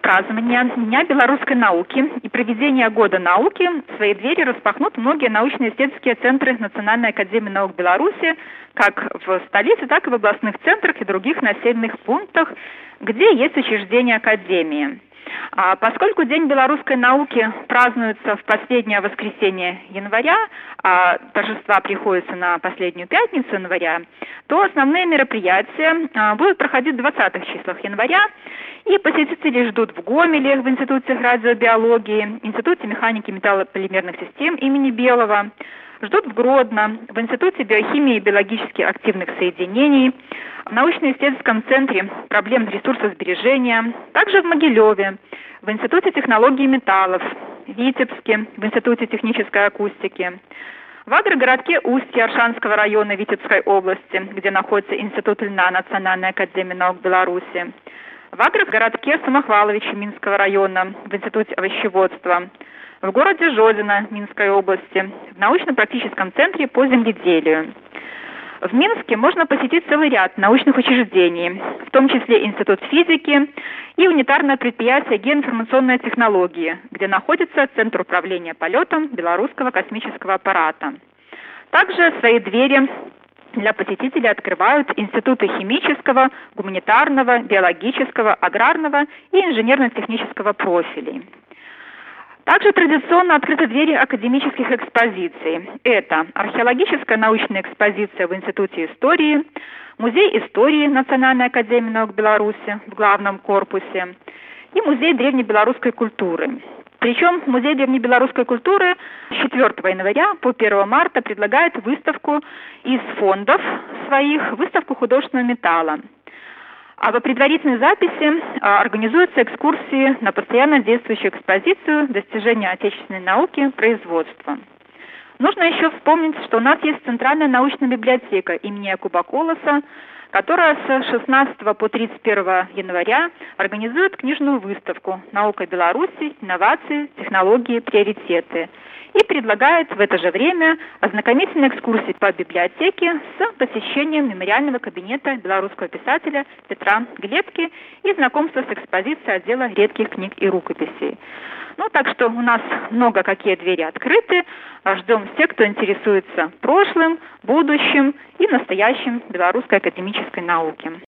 празднования Дня белорусской науки и проведения Года науки свои двери распахнут многие научно-исследовательские центры Национальной академии наук Беларуси, как в столице, так и в областных центрах и других населенных пунктах, где есть учреждения академии. Поскольку День белорусской науки празднуется в последнее воскресенье января, а торжества приходятся на последнюю пятницу января, то основные мероприятия будут проходить в 20-х числах января, и посетители ждут в Гомеле, в Институте радиобиологии, Институте механики металлополимерных систем имени Белого, ждут в Гродно, в Институте биохимии и биологически активных соединений, в научно-исследовательском центре проблем ресурсосбережения, также в Могилеве, в Институте технологии металлов, в Витебске, в Институте технической акустики, в агрогородке Устье Аршанского района Витебской области, где находится Институт льна Национальной академии наук Беларуси, в агрогородке Самохваловича Минского района в Институте овощеводства, в городе Жодино Минской области, в научно-практическом центре по земледелию. В Минске можно посетить целый ряд научных учреждений, в том числе Институт физики и унитарное предприятие геоинформационной технологии, где находится Центр управления полетом белорусского космического аппарата. Также свои двери для посетителей открывают институты химического, гуманитарного, биологического, аграрного и инженерно-технического профилей. Также традиционно открыты двери академических экспозиций. Это археологическая научная экспозиция в Институте истории, Музей истории Национальной академии наук Беларуси в главном корпусе и Музей древнебелорусской культуры. Причем Музей древнебелорусской культуры с 4 января по 1 марта предлагает выставку из фондов своих, выставку художественного металла. А по предварительной записи организуются экскурсии на постоянно действующую экспозицию «Достижения отечественной науки. Производства». Нужно еще вспомнить, что у нас есть Центральная научная библиотека имени Якуба Колоса, которая с 16 по 31 января организует книжную выставку «Наука Беларуси. Инновации, технологии, приоритеты» и предлагает в это же время ознакомительные экскурсии по библиотеке с посещением мемориального кабинета белорусского писателя Петра Глебки и знакомство с экспозицией отдела редких книг и рукописей. Так что у нас много какие двери открыты. Ждем всех, кто интересуется прошлым, будущим и настоящим белорусской академической науки.